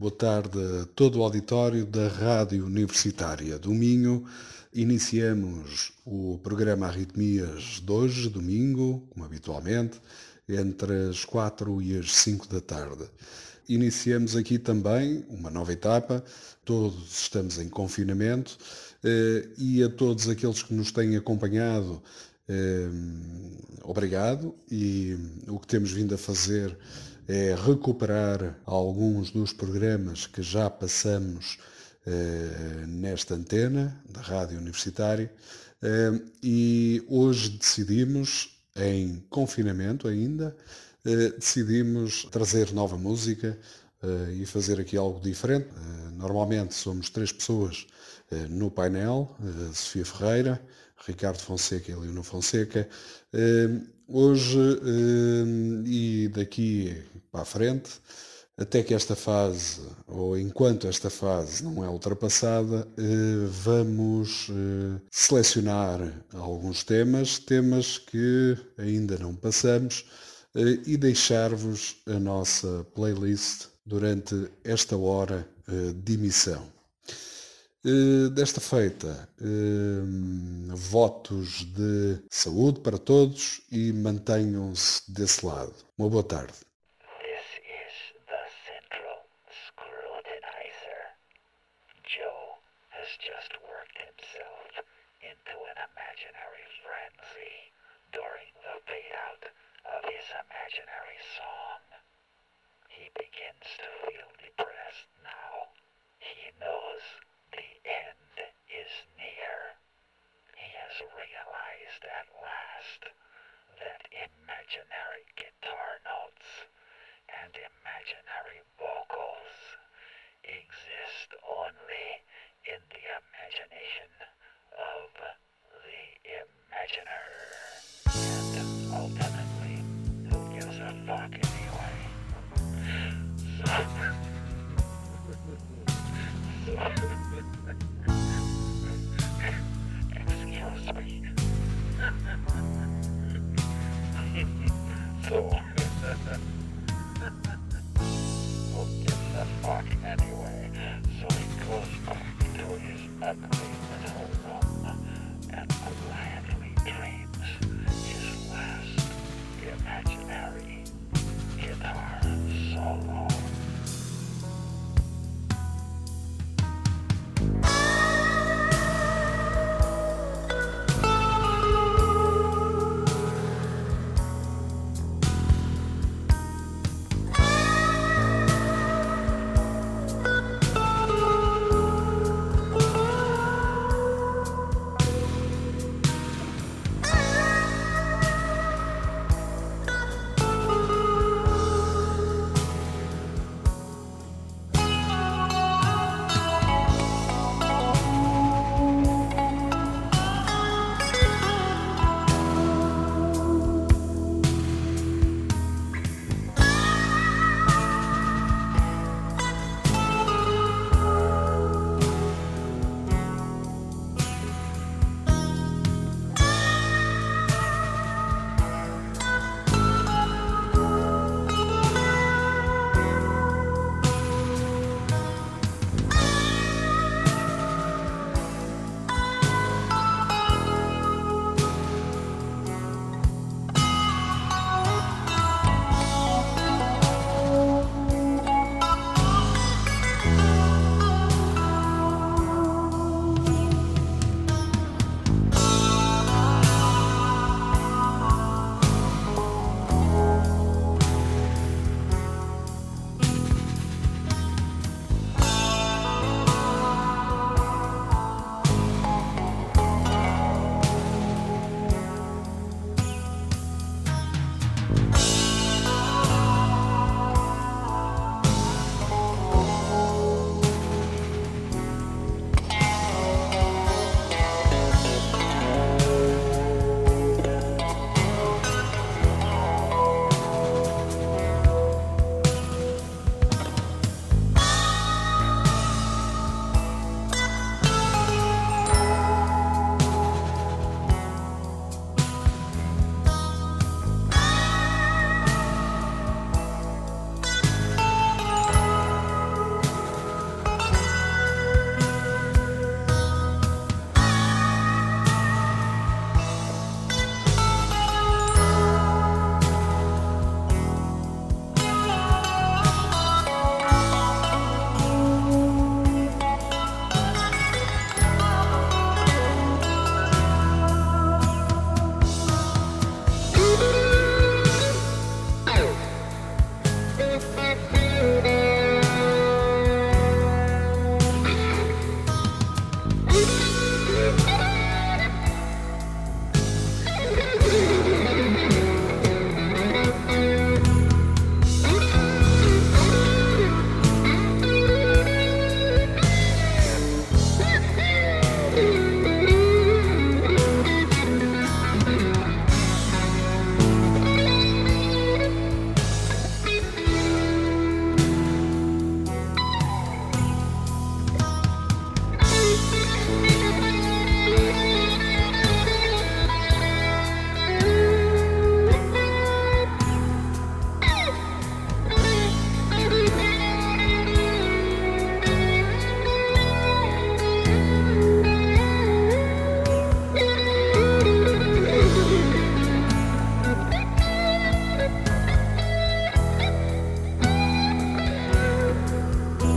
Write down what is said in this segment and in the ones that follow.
boa tarde a todo o auditório da Rádio Universitária do Minho. Iniciamos o programa Arritmias de hoje, domingo, como habitualmente, entre as 4 e as 5 da tarde. Iniciamos aqui também uma nova etapa, todos estamos em confinamento e a todos aqueles que nos têm acompanhado, obrigado, e o que temos vindo a fazer é recuperar alguns dos programas que já passamos nesta antena da Rádio Universitária e hoje decidimos, em confinamento ainda, decidimos trazer nova música e fazer aqui algo diferente. Normalmente somos 3 pessoas no painel, Sofia Ferreira, Ricardo Fonseca e Leonor Fonseca. Hoje e daqui para a frente, até que esta fase, ou enquanto esta fase não é ultrapassada, vamos selecionar alguns temas que ainda não passamos e deixar-vos a nossa playlist durante esta hora de emissão. Desta feita, votos de saúde para todos e mantenham-se desse lado. Uma boa tarde. This is the Central Scrutinizer. Joe has just worked himself into an imaginary frenzy during the fade-out of his imaginary song. He begins to feel depressed now. He knows the end is near. He has realized at last that imaginary guitar notes and imaginary vocals exist only in the imagination of the imaginer. And ultimately, who gives a fuck anyway? Excuse me. So, who gives a fuck anyway? So he goes back to his ugly little room and quietly dreams his last imaginary guitar solo.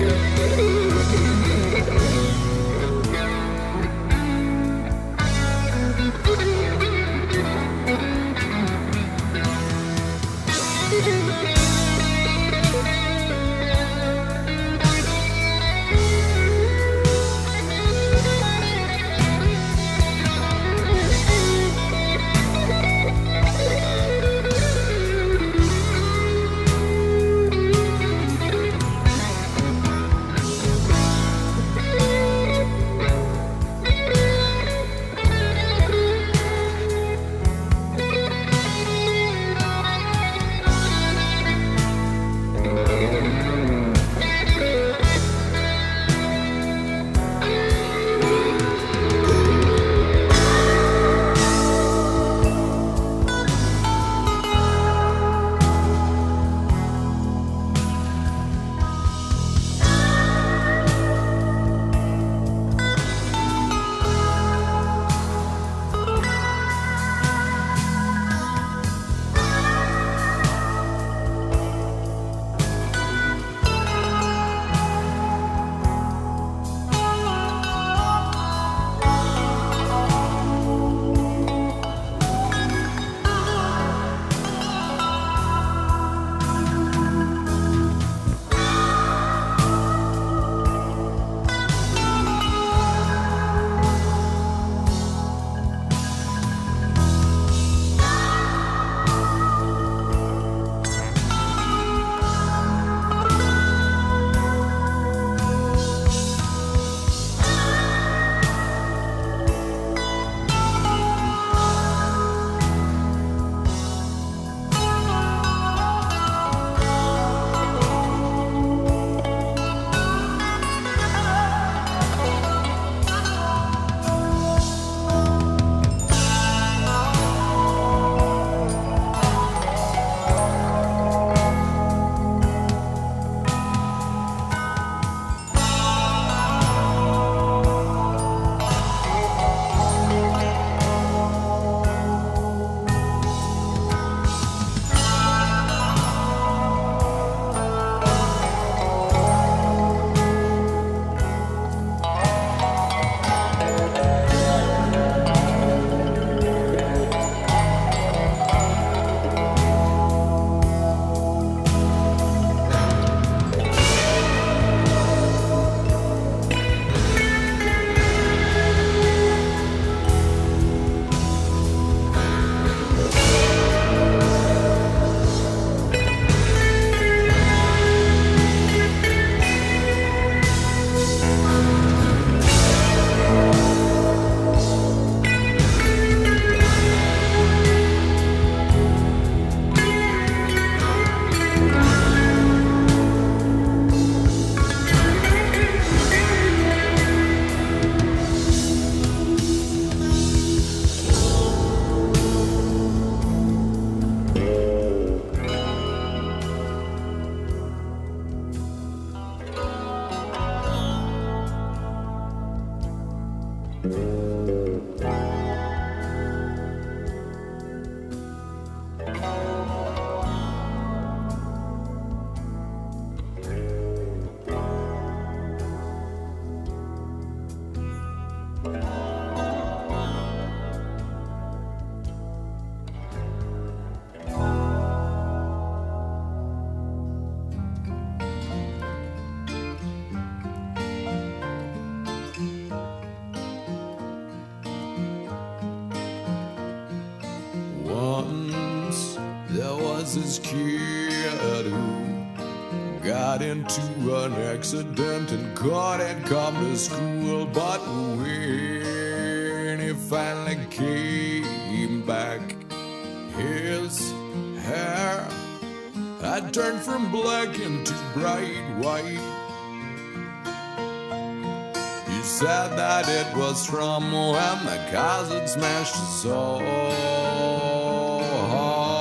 this kid who got into an accident and couldn't come to school. But when he finally came back, his hair had turned from black into bright white. He said that it was from when the cars had smashed his soul hard.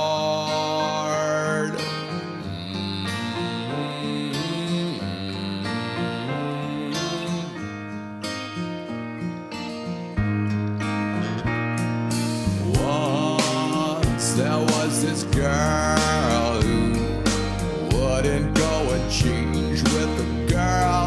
Once there was this girl who wouldn't go and change with the girl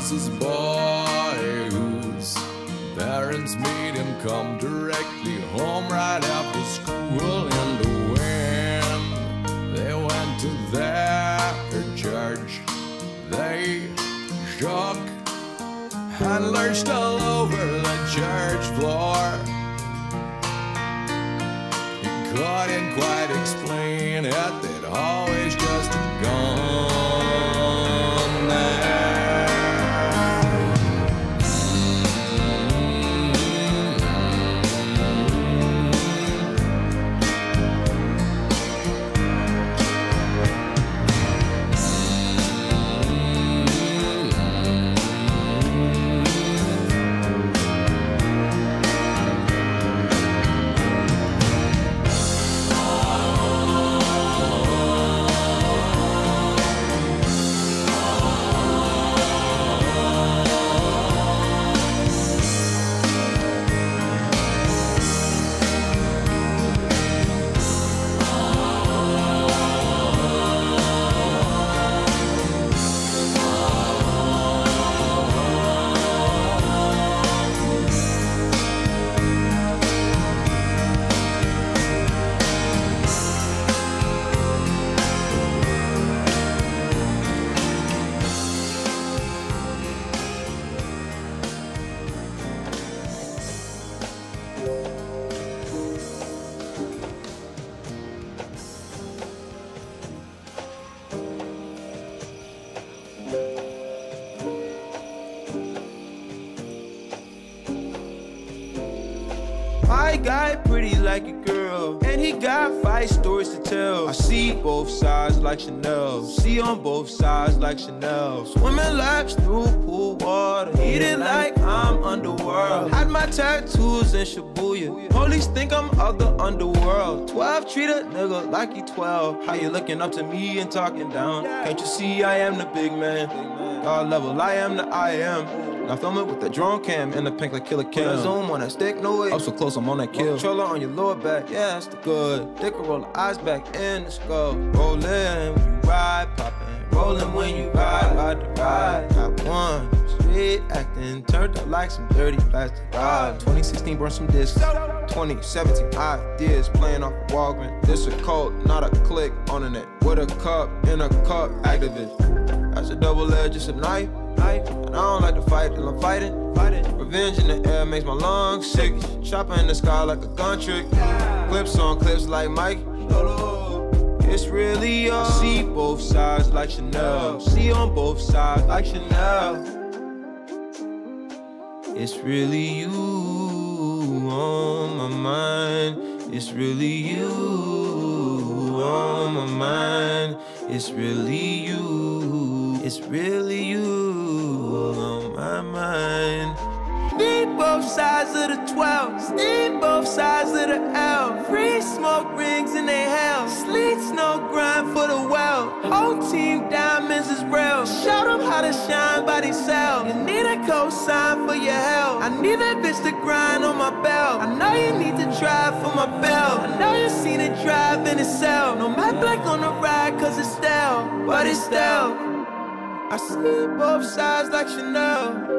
Texas boy whose parents made him come directly home right after school. And when they went to their church, they shook and lurched all over the church floor. He couldn't quite explain it, they'd always just gone there. My guy pretty like a girl, and he got 5 stories to tell. I see both sides like Chanel, see on both sides like Chanel. Swimming laps through pool water, heated like I'm underworld. Had my tattoos in Shibuya, police think I'm of the underworld. 12 treat a nigga like he 12. How you looking up to me and talking down? Can't you see I am the big man? God level, I am the I am. Now film it with the drone cam in the pink like Killer Kim. Zoom on that stick, no way. Up so close, I'm on that kill. Controller on your lower back, yeah, that's the good. Dick will roll the eyes back in the skull. Rollin' when you ride, poppin'. Rollin' when you ride the ride. Got one, street acting, turned up like some dirty plastic. 2016 burned some discs. 2017 ideas playing off of Walgreens. This a cult, not a click on the net. With a cup, in a cup, activist. That's a double edge, it's a knife. And I don't like to fight till I'm fighting. Revenge in the air makes my lungs sick. Chopper in the sky like a gun trick. Clips on clips like Mike. It's really you. I see both sides like Chanel. See on both sides like Chanel. It's really you on my mind. It's really you on my mind. It's really you. It's really you on my mind. Need both sides of the 12. Need both sides of the L. Free smoke rings in they hell. Sleet snow grind for the well. Whole team diamonds is real. Show them how to shine by themselves. You need a cosign for your help. I need that bitch to grind on my belt. I know you need to drive for my belt. I know you seen it drive in itself. No matte black on the ride cause it's stale. But it's stale. I see both sides like Chanel.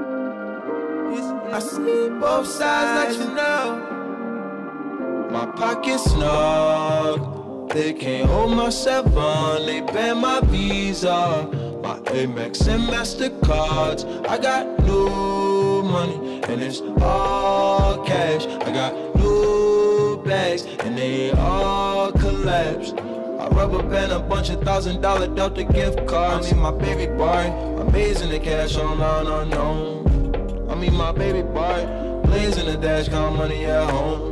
I see both sides like Chanel. My pocket's snug. They can't hold my 7. They ban my Visa. My Amex and MasterCards. I got new money and it's all cash. I got new bags and they all collapsed. I rubber band a bunch of $1,000 Delta gift cards. I mean my baby boy, amazing the cash on unknown. I mean my baby boy, blazing the dash, count money at home.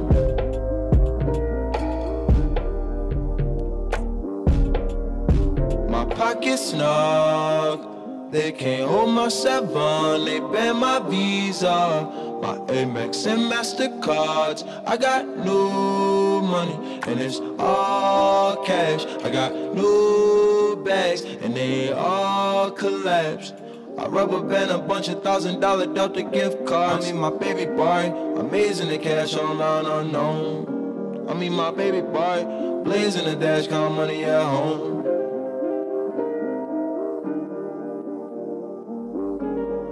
My pocket's snug. They can't hold my 7. They ban my Visa. My Amex and MasterCards. I got new money and it's all cash. I got new bags and they all collapsed. I rubber band a bunch of $1,000 Delta gift cards. I mean my baby boy, amazing the cash on unknown. I mean my baby boy, blazing the dash, count money at home.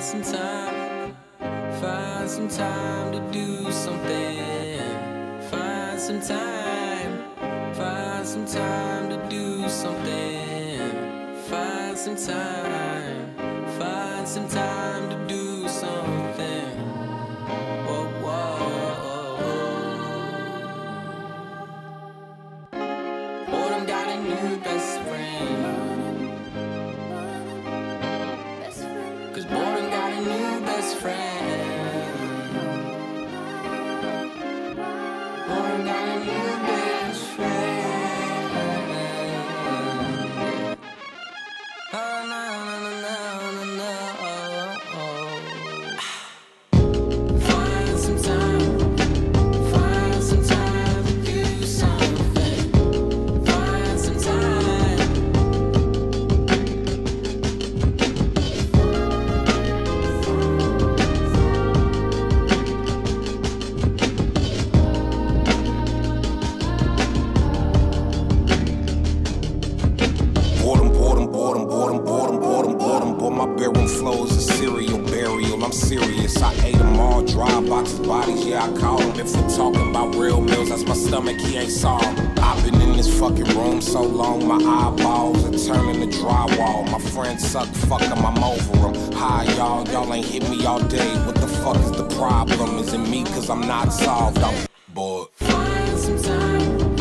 some time to do something. Find some time to do something. Find some time to do something. Whoa, whoa. Boredom got a new best friend. Cause boredom got a new best friend. Boredom got a new best friend. Oh, no, no, no, no, no. Find some time to do something. Find some time. Boredom. Boy, my bedroom flow is a serial burial. I'm serious. I ate them all, dry boxes, bodies, yeah, I caught them. If we're talking about real meals, that's my stomach, he ain't saw 'em. I've been in this fucking room so long, my eyeballs are turning to drywall. My friends suck, fuck 'em, I'm over 'em. Hi, y'all ain't hit me all day. What the fuck is the problem? Is it me, cause I'm not solved? I'm bored. Find some time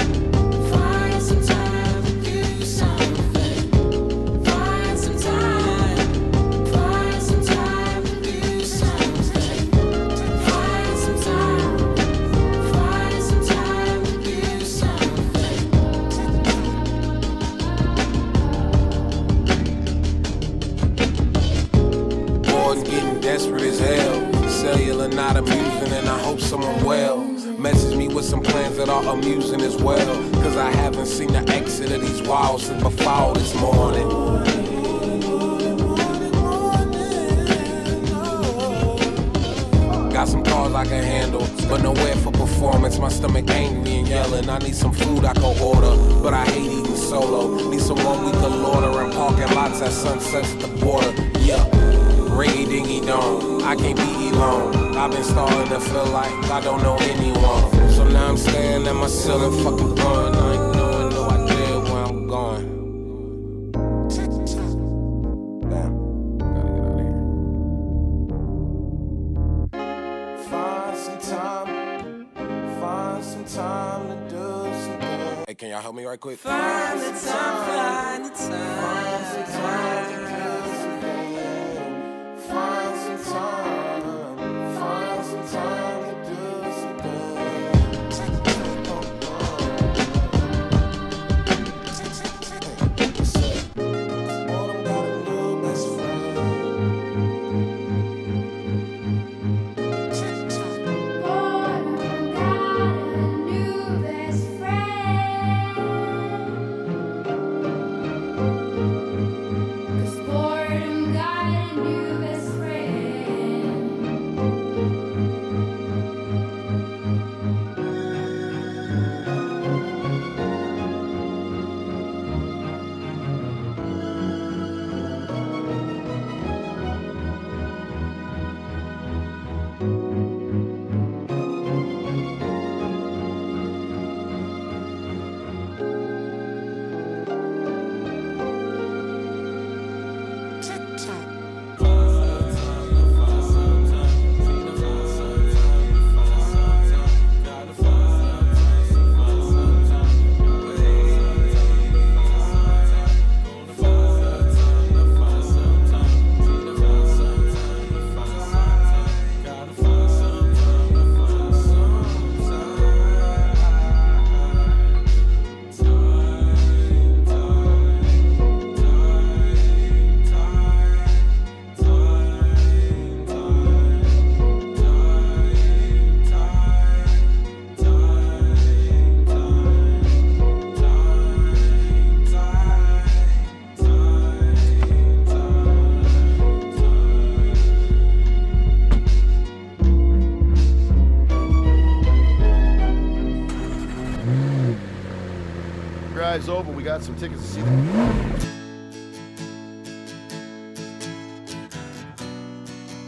to do something. Find some time to do something. Find some time to do something. Boys getting desperate as hell. Cellular not amusing, and I hope someone well. Message me with some plans that are amusing as well. Cause I haven't seen the exit of these walls since before this morning. Got some cars I can handle, but nowhere for performance. My stomach angry and yelling. I need some food I can order, but I hate eating solo. Need someone we can lauder in parking lots at sunsets at the border. Yeah, ringy dingy dong, I can't be alone. I've been starting to feel like I don't know anyone. So now I'm staring at my ceiling, fucking going. I ain't knowing no idea where I'm going. Damn, gotta get out of here. Find some time to do something. Hey, can y'all help me right quick? Find the time. Find some time to do something. Find some time to do something. Boredom got a new best friend. Boredom got a new best friend. Ride's over. We got some tickets to see them.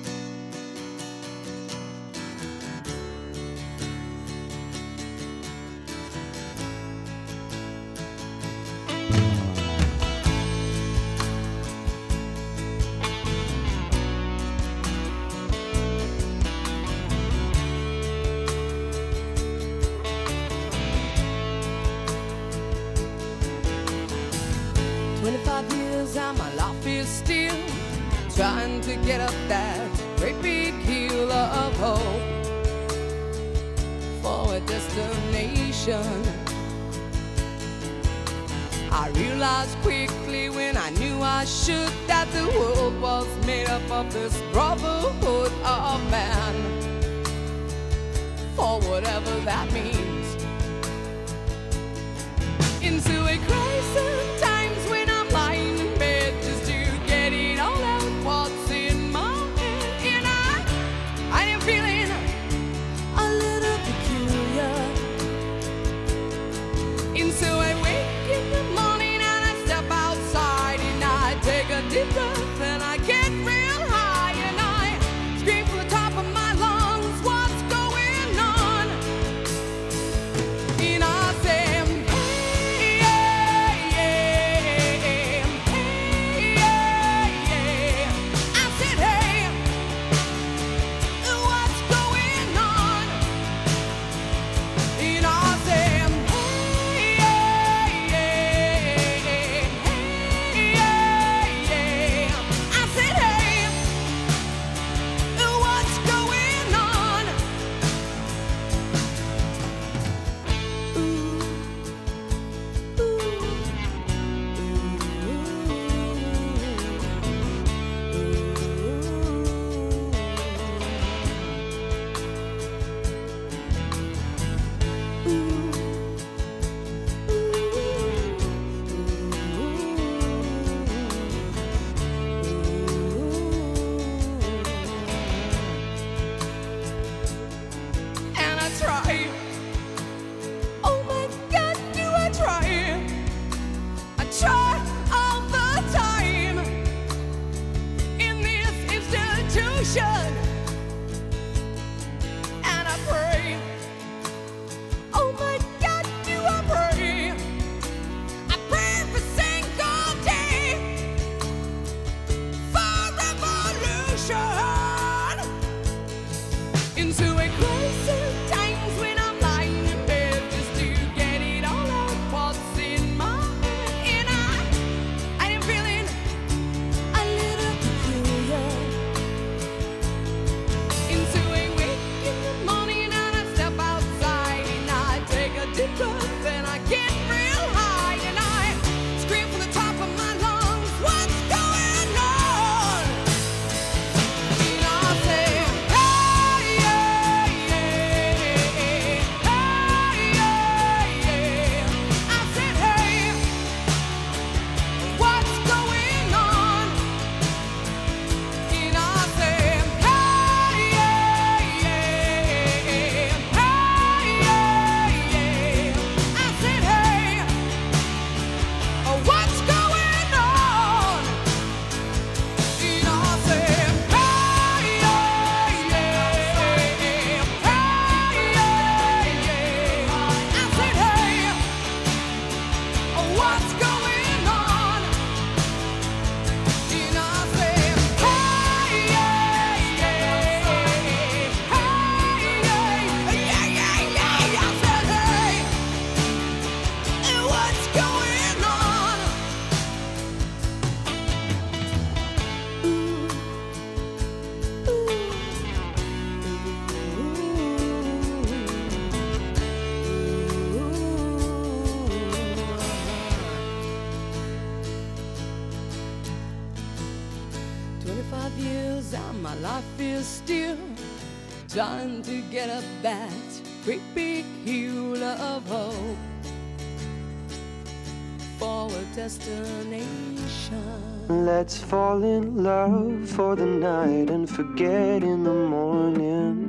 25 years and my life is still trying to get up that great big hill of hope for a destination. I realized quickly when I knew I should that the world was made up of this brotherhood of man, for whatever that means. Into a crisis times when I'm lying in bed just to get it all out what's in my head. And I am feeling a little peculiar. And so I wake in the morning and I step outside and I take a deep breath and I get real high and I scream from the top of my lungs, what's going on? And I say, trying to get up that great big hill of hope for a destination. Let's fall in love for the night and forget in the morning.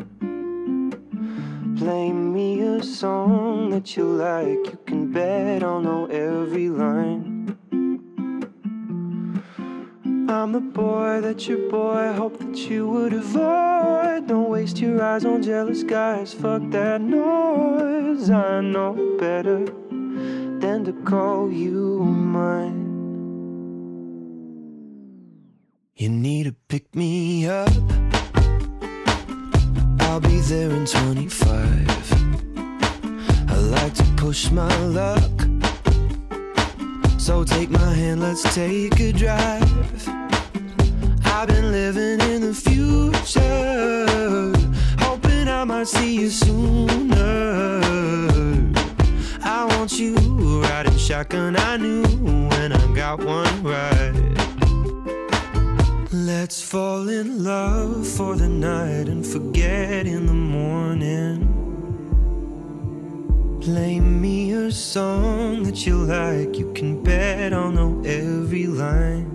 Play me a song that you like, you can bet I'll know every line. I'm the boy that your boy hoped that you would avoid. Don't waste your eyes on jealous guys, fuck that noise. I know better than to call you mine. You need to pick me up, I'll be there in 25. I like to push my luck, So take my hand, let's take a drive. I've been living in the future, hoping I might see you sooner. I want you riding shotgun, I knew when I got one right. Let's fall in love for the night and forget in the morning. Play me a song that you like, you can bet I'll know every line.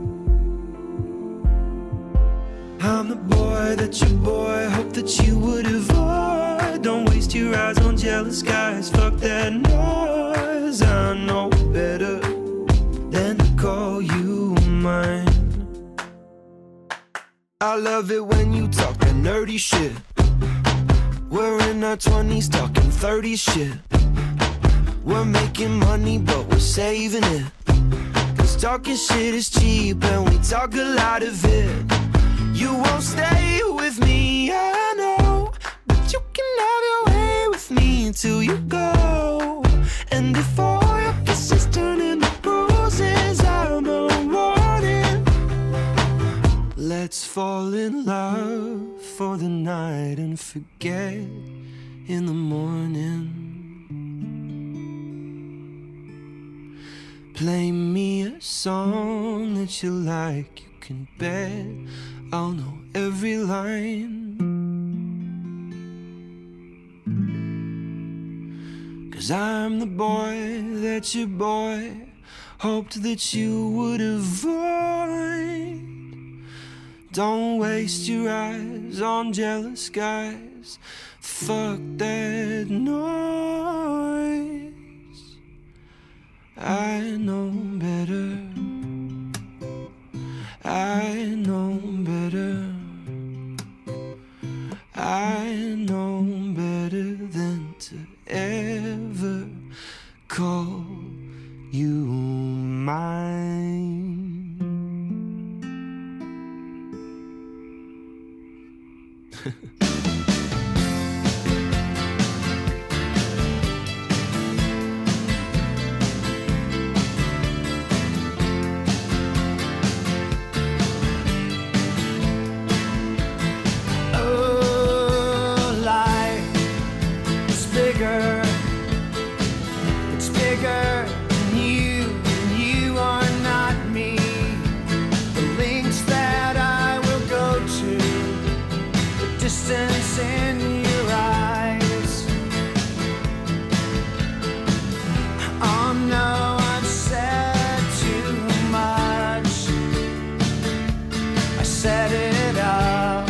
I'm the boy that your boy hoped that you would avoid. Don't waste your eyes on jealous guys, fuck that noise. I know better than to call you mine. I love it when you talk that nerdy shit. We're in our 20s talking 30s shit. We're making money but we're saving it, 'cause talking shit is cheap and we talk a lot of it. You won't stay with me, I know, but you can have your way with me until you go. And if all your kisses turn into bruises, I'm a warning. Let's fall in love for the night and forget in the morning. Play me a song that you like, you can bet I'll know every line. 'Cause I'm the boy that your boy hoped that you would avoid. Don't waste your eyes on jealous guys, fuck that noise. I know better, I know better, I know better than to ever call you mine. It's bigger than you are not me. The links that I will go to, the distance in your eyes. Oh no, I've said too much. I set it up.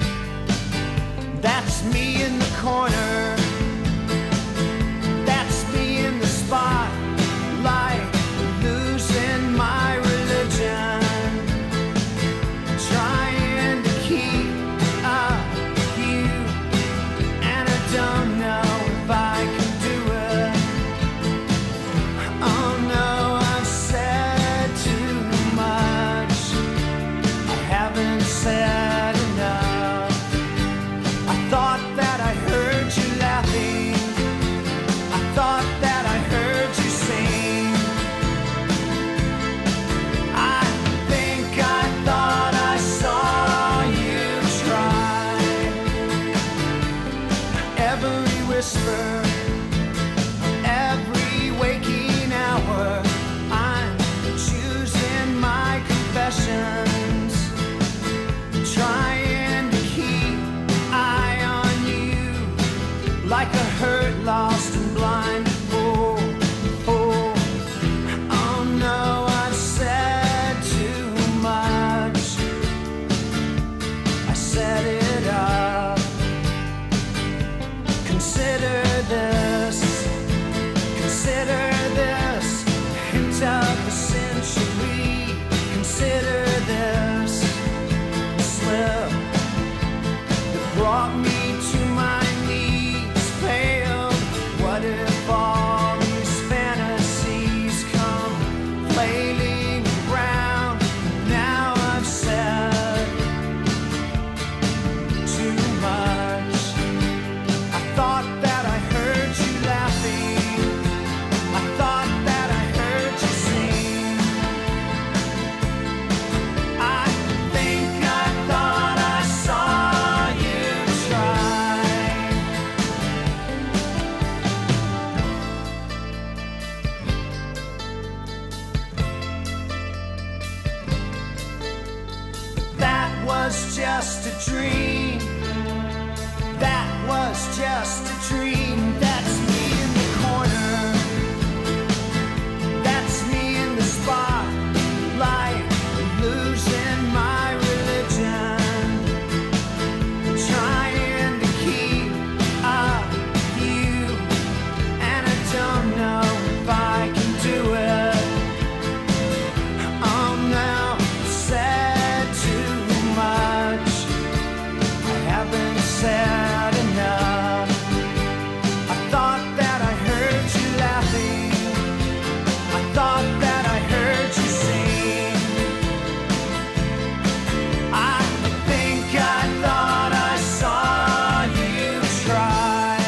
That's me in the corner. Spotlight, losing my religion, trying to keep up with you, and I don't know if I can do it. Oh no, I've said too much. I haven't said enough. I thought that I heard you laughing. I thought that I heard you sing. I think I thought I saw you try. Every whisper, every waking hour, I'm choosing my confessions, trying to keep eye on you like a hurt, lost and blind. Oh no, I've said too much. I set it up. Consider this hint of the century. Consider this slip that brought me to my knees, pale. What if all these fantasies come flailing around? Now I've said too much. I thought that I heard you laughing. I thought that I heard you sing. was just a dream. That was just a dream. That's me in the corner. That's me in the spotlight, losing my religion, trying to keep up with you, and I don't know if I can do it. Oh no, I said too much. I haven't said enough. I thought that I heard you laughing. I thought that I heard you sing. I think I thought I saw you try,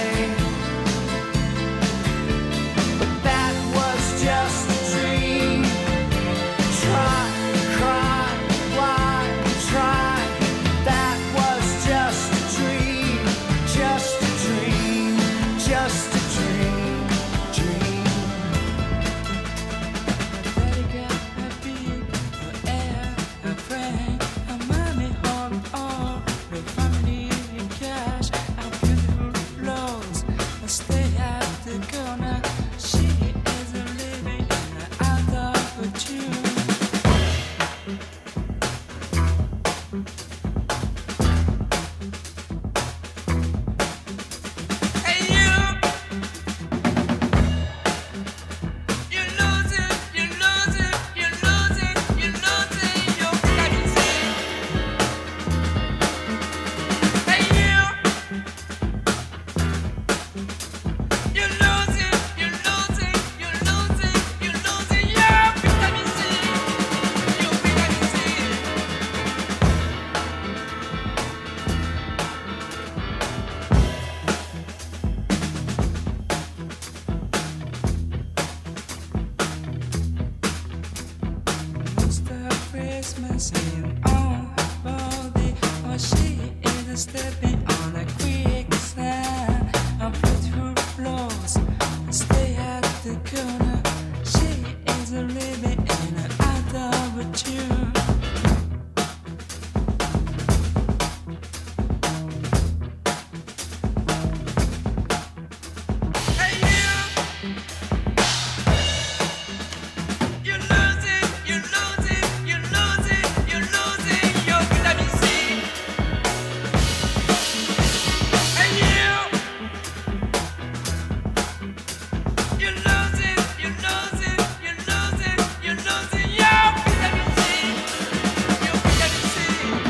but that was just a dream. Try, cry, why try? That was just a dream, just a dream, just a dream, dream. Stay at the corner. She is a living out of a tune. Hey you lose it, you lose it, you lose it, you lose it, you got to see. Hey you lose it, you lose it, you lose it, you lose it, yeah, vitamin C, you vitamin C. Mr. Christmas in on body, or she is stepping on a quicksand. I put her floors, stay at the corner. She is a living in an out of a tune. Hey you lose it, you lose it, you lose it, you lose it, your vitamin C. Hey you lose it, you lose it, you lose it, you lose it, your vitamin C, your vitamin C.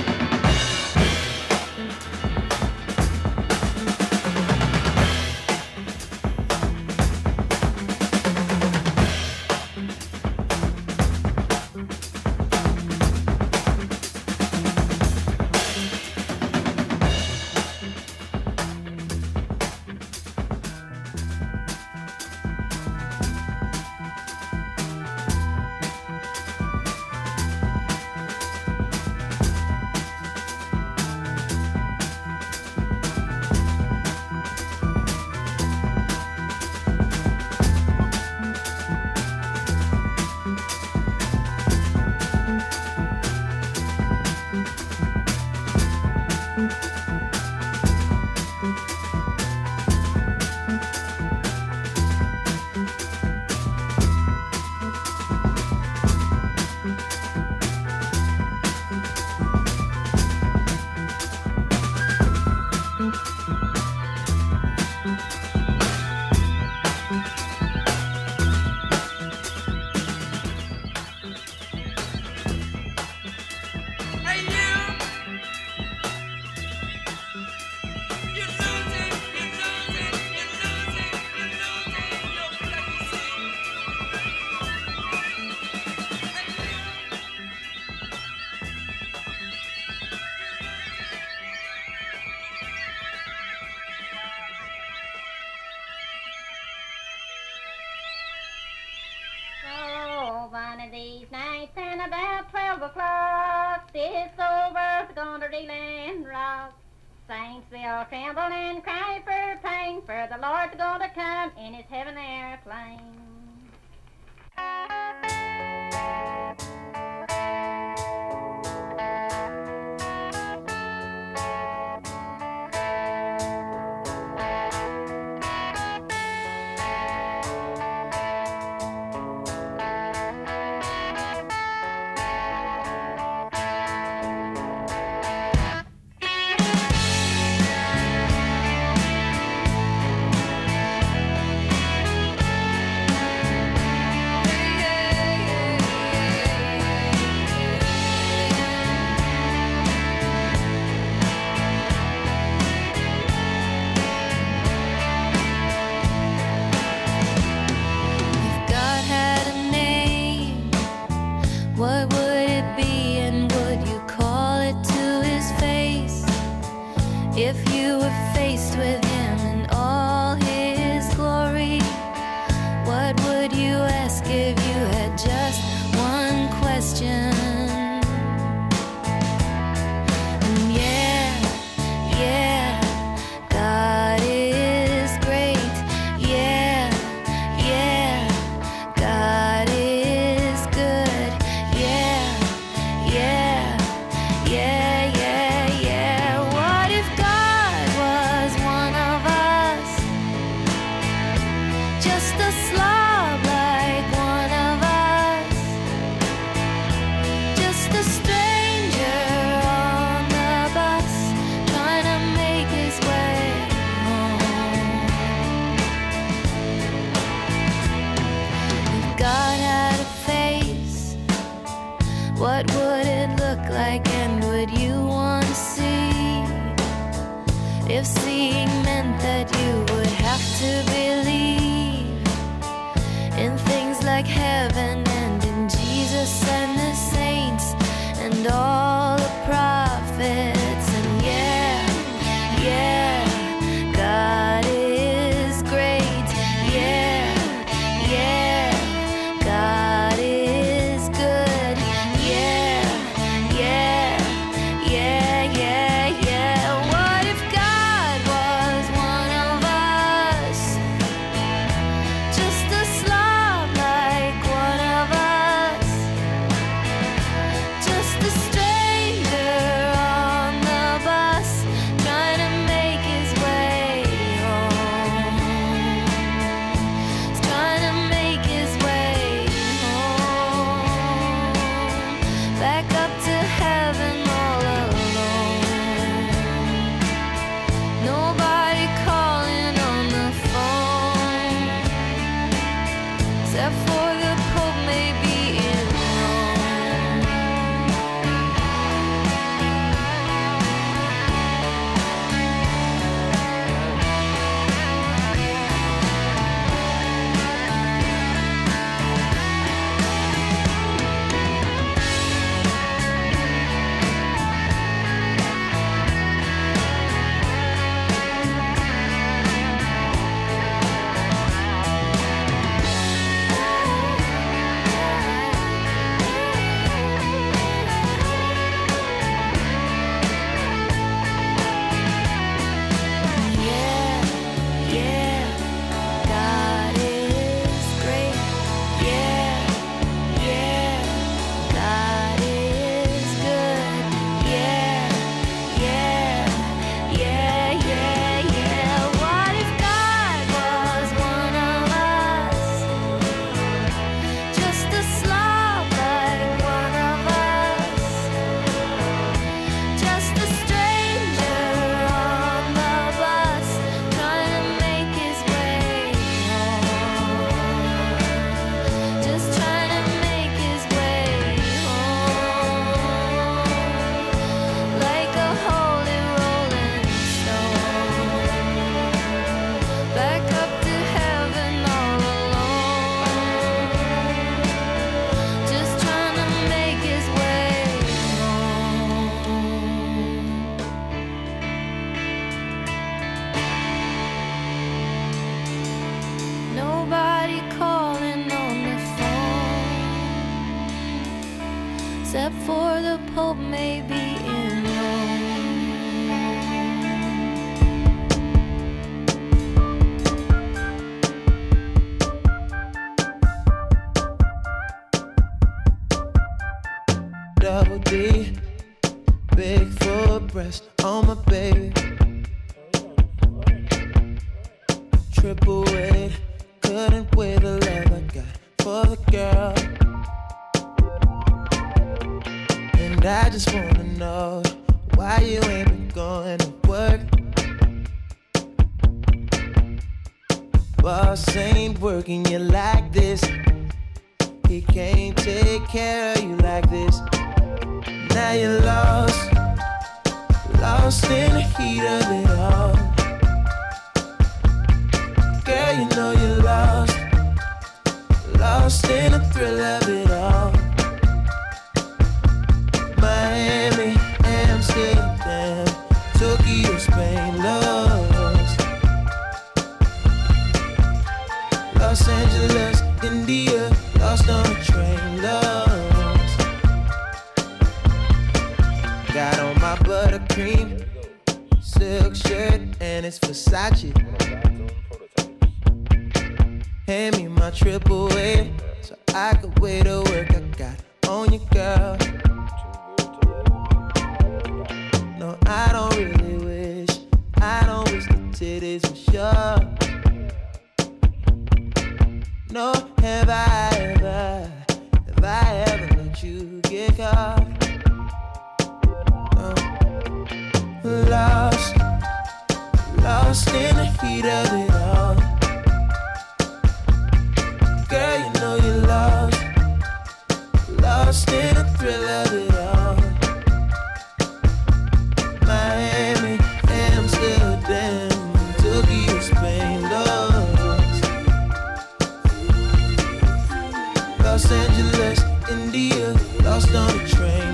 Hey you lose it, you lose it, you lose it, you lose it, your vitamin C. Oh, one of these nights and about 12 o'clock, this old earth's gonna reel and rock. Saints will tremble and cry for pain, for the Lord's gonna come in his heaven airplane. What would it be, and would you call it to his face? If you were faced with him in all his glory, what would you ask if you had just one question? And yeah, God is great. Yeah, God is good. Yeah. What if God was one of us? Just a slob like one of us. Just a stranger on the bus, trying to make his way home. If God had a face, what would it look like, and would you want to see? If seeing meant that you would have to believe in things like heaven and in Jesus and the saints and all the prophets. And yeah, God is great. Yeah, God is good. Yeah. What if God was one of us? Just a slob like one of us. Just a stranger on the bus, trying to make his way home. He's trying to make his way home. Back up to heaven all alone. Nobody calling on the phone, except for the Pope maybe in Rome. Yeah, God is great. Yeah, God is good. Yeah. What if God was one of us? Just a slob like one of us. Just a stranger on the bus, trying to make his way home. Just trying to make his way home. Like a holy rolling stone. Back up to heaven all alone. Just trying to make his way home. Nobody calling on the phone, except for the Pope maybe in Rome. Double D, big full breast on my baby. Triple weight, couldn't weigh the love I got for the girl. And I just wanna know why you ain't been going to work. Boss ain't working you like this. He can't take care of you like this. Now you're lost in the heat of it all. Girl, you know you're lost in the thrill of it all. cream silk shirt and it's Versace. Hand me my AAA so I could wear the work I got on you, girl. No, I don't really wish the titties were sure. No, have I ever let you get caught? Lost in the heat of it all. Girl, you know you're lost in the thrill of it all. Miami, Amsterdam, Tokyo, Spain, Los Angeles, India, lost on the train,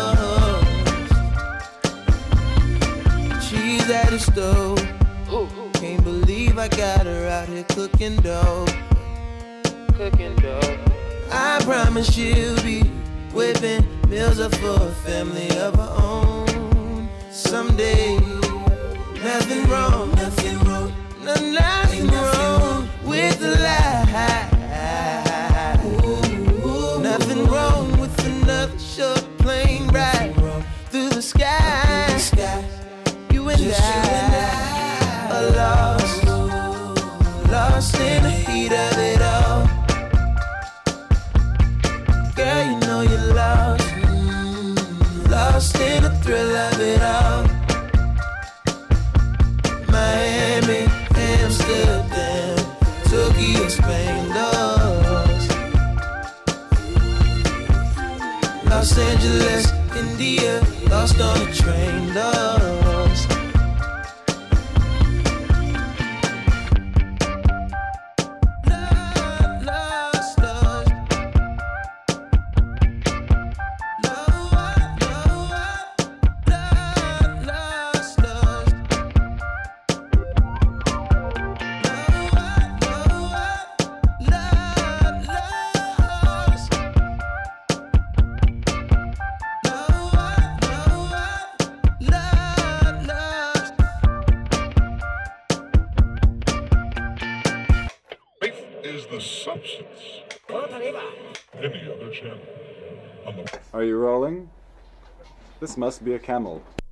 she's at the stove. Can't believe I got her out here cooking dough. I promise she'll be whipping meals up for a family of her own someday. Nothing wrong with the lie. Nothing wrong with another short plane ride through the sky. You and I are lost in the heat of it all. Girl, you know you're lost in the thrill of it all. Miami, Amsterdam, Tokyo, Spain, Los Angeles, India, lost on the train, lost. Are you rolling? This must be a camel.